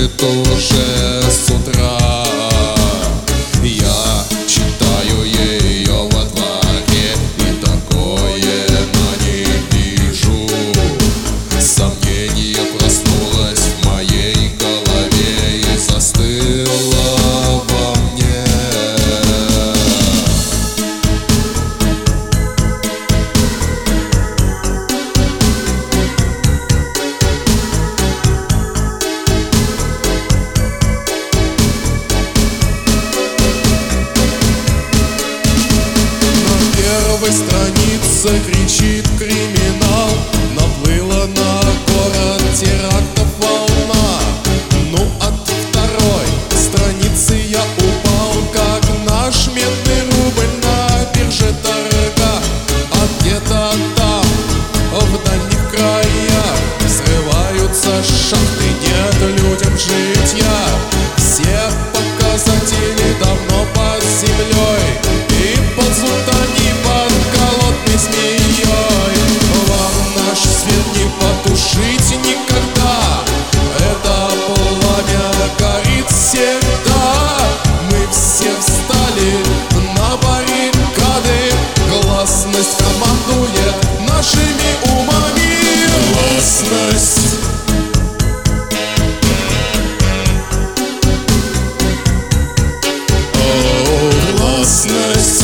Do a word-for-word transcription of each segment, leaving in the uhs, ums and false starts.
светит уже с утра. Я читаю ее во дворе и такое на ней вижу. Сомнение проснулось в моей голове и застыло во мне. На первой странице кричит криминал, наплыла на город терактов волна. Ну от второй страницы я упал, как наш медный рубль на бирже торга. А где-то там, в дальних краях, взрываются шахты, нет людям житья. Все показатели давно под землей, и ползут они под голодной змеей. Вам наш свет не потушить никогда, это пламя горит всегда. Мы все встали на баррикады, гласность командует нашими умами. Гласность. О, гласность.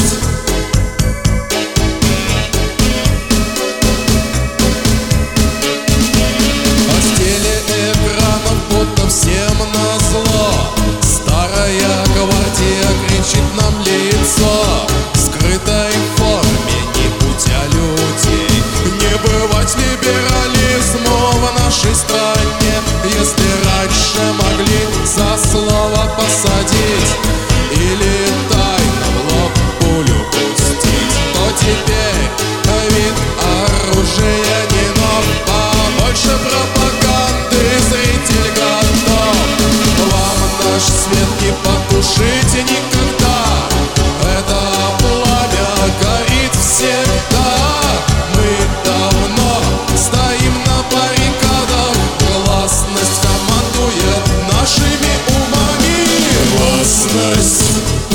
Всем назло старая гвардия кричит нам в лицо. В скрытой форме не путя людей, не бывать либерализму в нашей стране. Если раньше могли за слово посадить или тайно в лоб пулю пустить, то теперь вид оружия не нов, а больше пропаганды зритель готов. Вам наш свет не потушить никогда, это пламя горит всегда. Мы давно стоим на баррикадах, гласность командует нашими умами. Гласность.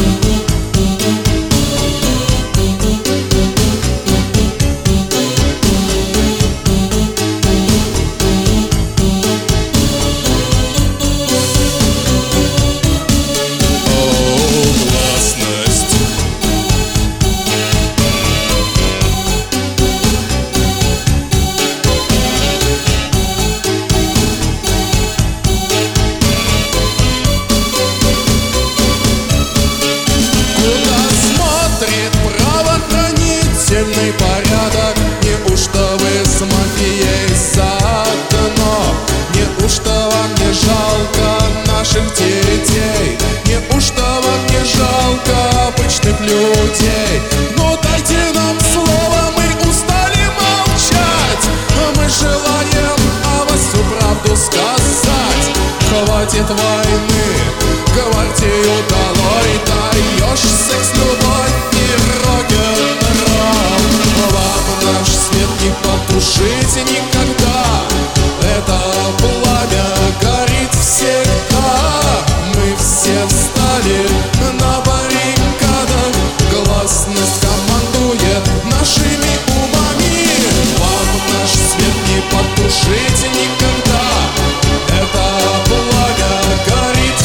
Правоохранительный порядок, неужто вы с мафией заодно? Неужто вам не жалко наших детей? Неужто вам не жалко обычных людей? Ну дайте нам слово, мы устали молчать. Мы желаем о вас всю правду сказать. Хватит войны, гвардию долой, даешь секс, любовь и рок-н-ролл. Вам наш свет не потушить никогда, это пламя горит всегда. Мы все встали на баррикадах, гласность командует нашими умами. Вам наш свет не потушить никогда, это пламя горит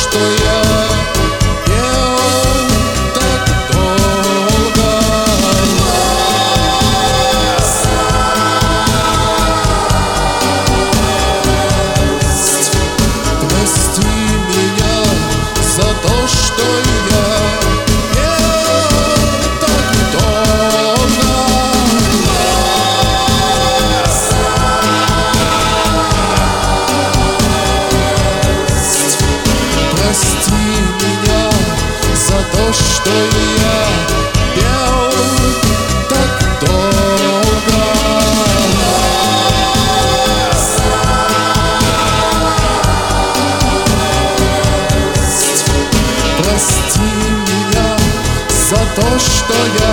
что я пел так долго. Прости меня за то, что я пел так долго. Прости меня за то, что я пел так долго. Прости меня за то, что я